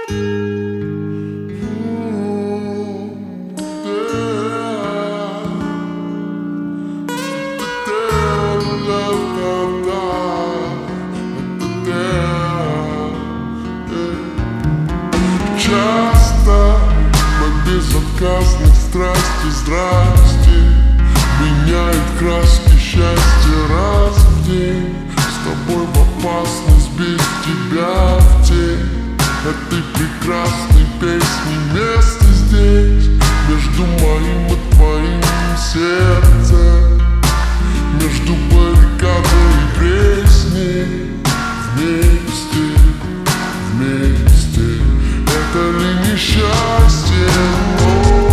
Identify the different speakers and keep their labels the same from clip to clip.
Speaker 1: Часто на безотказных страсти здрасте меняет краски счастья раз в день. С тобой в опасность, без тебя в тень этой прекрасной песни место здесь. Между моим и твоим сердцем, между баррикадой и пресней. Вместе, вместе, это ли несчастье? Но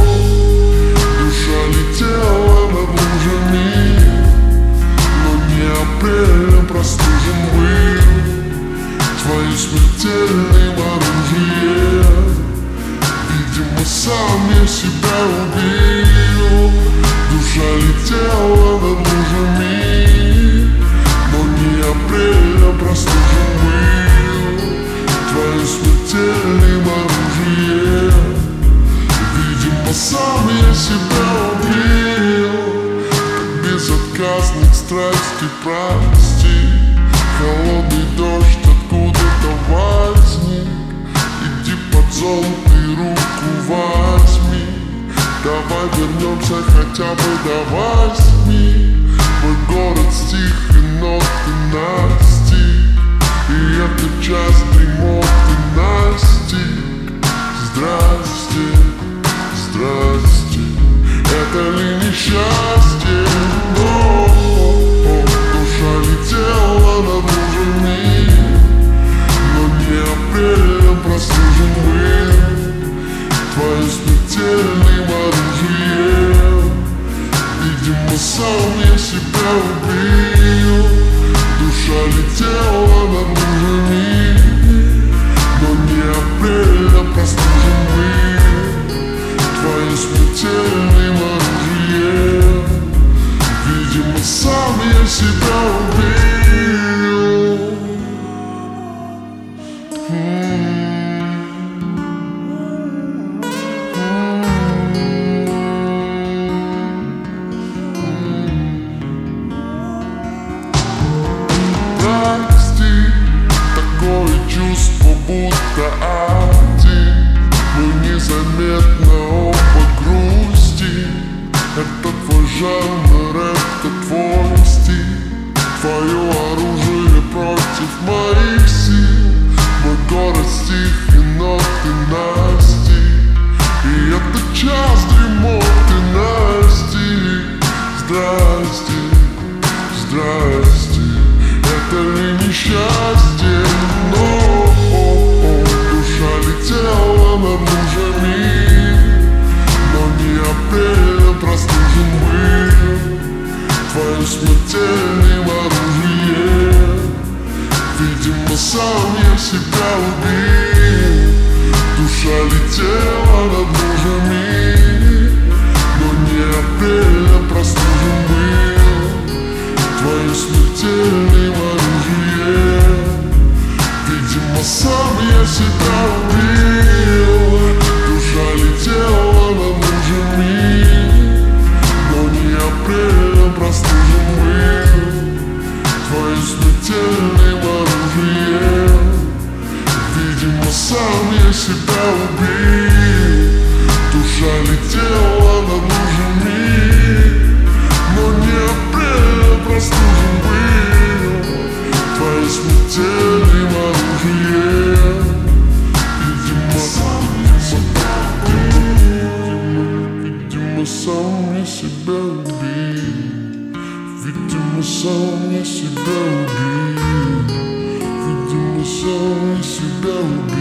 Speaker 1: душа летела над лужами, но не апрелем простужен был твоим смертельным оружием. Видимо, сам я себя убил. Душа летела над лужами, но не апрелем простужен был твоим смертельным оружием. Видимо, сам я себя убил. Как безотказных страсти прости. Холодный дождь откуда-то возник. Иди под зонт и руку возьми. Давай вернемся хотя бы до 8. Мой город стих и ноты настиг, и этот час дремоты настиг. Здрасте, здрасте, это ли несчастье? Но душа летела над лужами, но не апрелем простужен был твоим смертельным оружием. Видимо, сам я себя убил. Душа летела над лужами, но не апрелем простужен был твоим смертельным оружием. Видимо, сам я себя убил. Прости, такое чувство, будто один. Мы незаметно оба грустим. Это твой жанр, это твой стиль. Твое оружие против моих сил. Мой город стих и ноты настиг, и этот час дремоты настиг. Здрасте, здрасте, это ли несчастье? Но душа летела над лужами, но не апрелем простужен был твоим смертельным оружием. Видимо, сам я себя убил. Душа летела над лужами, но не апрелем простужен был твоим смертельным оружием. Видимо, сам я себя убил. Душа летела над лужами, но не апрелем простужен был твоим смертельным оружием. Видимо, сам я себя убил. Душа летела над лужами, но не апрелем простужен был твоим смертельным оружием. Видимо, сам я себя убил. Видимо, сам я себя убил. Видимо, сам я себя убил. Видимо, сам я себя убил.